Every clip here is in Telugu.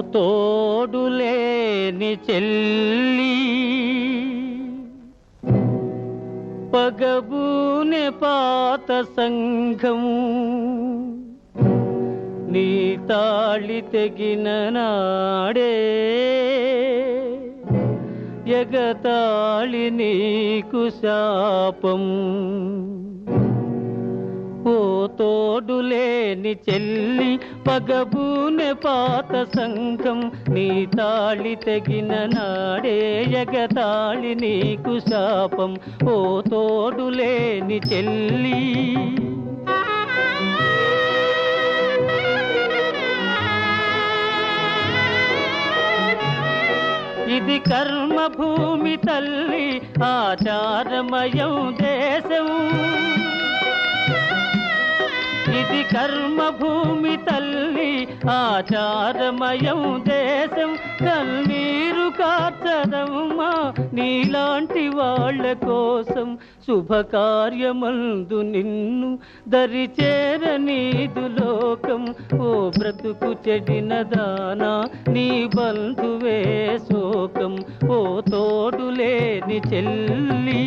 తోడులేని చెల్లి పగబూనె పాత సంఘం నీ తాళి తెగిన నాడే ఎగతాళి నీకు శాపం. ఓ తోడులేని చెల్లి పగబూనె పాత సంఘం నీ తాళి తెగిన నాడే ఎగతాళి నీకు శాపం. ఓ తోడులేని చెల్లి ఇది కర్మభూమి తల్లి ఆచారమయం దేశం. ఇది కర్మభూమి తల్లి ఆచారమయం దేశం. కన్నీరు కార్చదమ్మా నీలాంటి వాళ్ళ కోసం. శుభకార్యమందు నిన్ను దరిచేర నీదు లోకం. ఓ బ్రతుకు చెడిన దానా నీ బంధువే శోకం. ఓ తోడులేని చెల్లి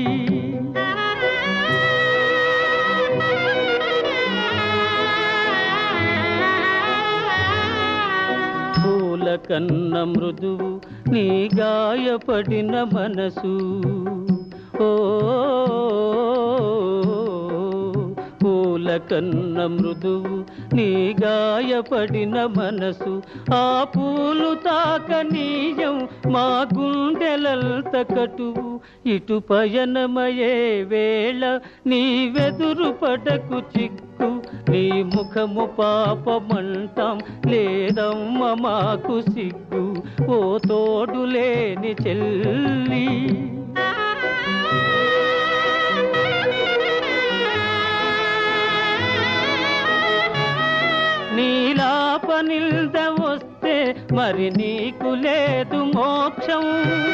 పూల కన్న మృదువు నీ గాయపడిన మనసు. ఓ పూల కన్న మృదువు నీ గాయపడిన మనసు. ఆ పూలు తాకనీయం మా గుండెలంత కటువు. ఇటు పయనమయే వేళ నీ వెదురు పడకు చిక్కు. నీ ముఖము పాపమంటాం లేదమ్మ మాకు సిగ్గు. ఓ తోడులేని చెల్లి నీలాపనిల్ద వస్తే మరి నీకు లేదు మోక్షం.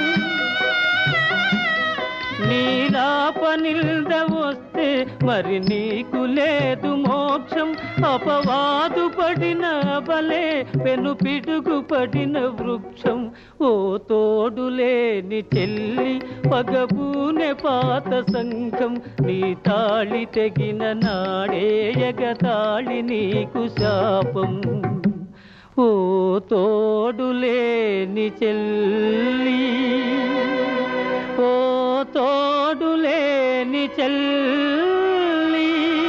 నీలాపనిల్ద వస్తే మరి నీకు లేదు మోక్షం. అపవాదు పడిన బలే పెను పిడుగు పడిన వృక్షం. ఓ తోడులేని చెల్లి పగబూనె పాత సంఘం నీ తాళి తెగిన నాడే ఎగతాళి నీకు శాపం. ఓ తోడులేని చెల్లి ఓ తోడులేని చెల్లి